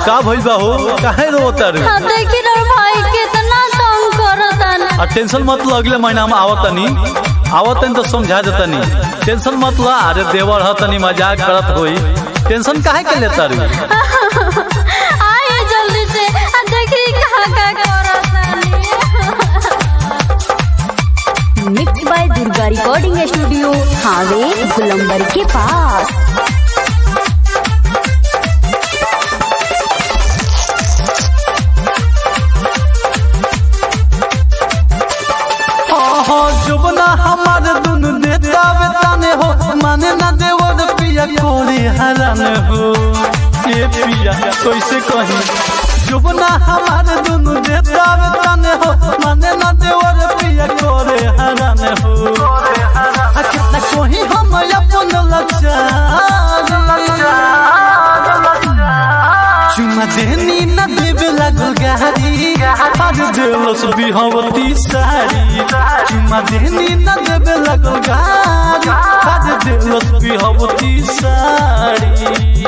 का भइल बा हो काहे रोता रे? हां देखी रे भाई कितना तंग करतन। आ टेंशन मत लो, अगले महीना में आवतनी तो समझा देतनी। टेंशन मत लो, अरे देवर ह तनी मजाक करत होई, टेंशन काहे के लेता रे? आइए जल्दी से देखी का करतन। Mix by Durga recording studio हावे गुलंबर के पास। जुबना हमार दुनु देता बेताने हो, माने ना देवर पिया कोरी हरान हो। ये पिया कैसे कही, जुबना हमार दुनु देता बेताने हो, माने ना देवर पिया कोरे हरान हो। कितना कोही हम अपन लचार, चुमा देनी न देवे लागल गारी, आज देलस बिहवती सारी। चुमा देनी न देवे लागल गारी, आज देलस बिहवती सारी।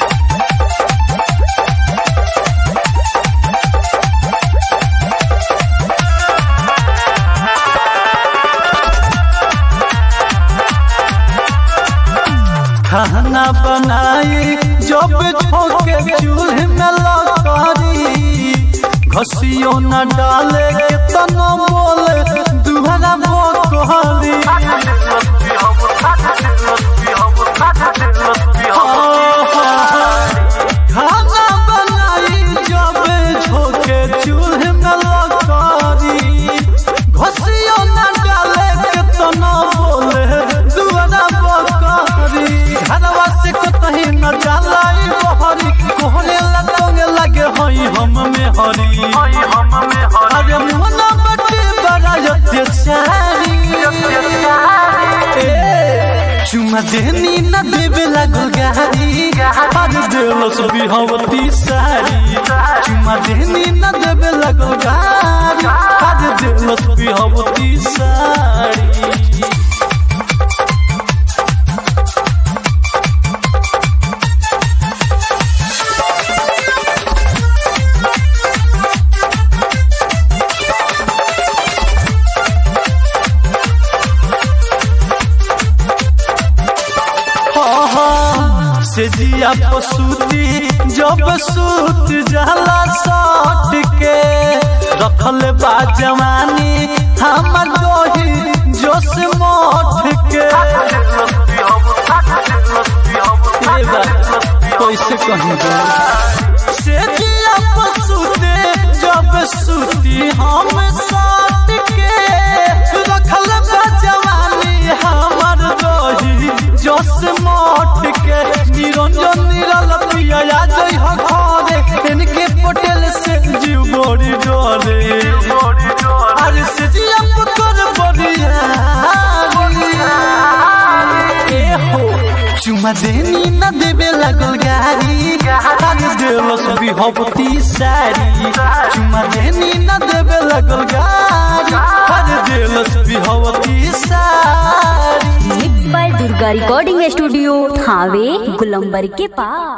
खाना बनाई जब झोंके चूल्हे में लकड़ी, घसियो न डाले के तनो बोले दुहरा बोकहरी। खाना बनाई जब झोंके चूल्हे में लकड़ी, घसियो न डाले के तनो बोले दुहरा बोकहरी। घरवा से कतही न डालाई बहरी, कोहले लगोगे लगे हई हम में हरी। अरे मोना बटे बड़ा अत्याचारी, चुमा देनी न देवे लागल गारी, आज देलस बिहवती सारी। चुमा देनी न देवे लागल गारी, आज देलस बिहवती सारी। से जिया पसूती जब सूत जाला सट के, रखल बा जवानी हमर दोही जोश मोठ के। कैसे कहूँ से जिया पसूते जब सूती हम सट के, रखल बा जवानी हमर दोही जोश मोठ के। निरंजन निरल पिया जय हो घरे, इनके पटेल से जीव बड़ी डरे। अरे से जिया पुत्र बढ़िया हो, चुमा देनी न देवे लागल गारी, आज देलस बिहवती सारी। चुमा देनी न देवे लागल गारी, आज देलस बिहवती सारी। Mix by Durga recording studio हावे गुलंबर के पास।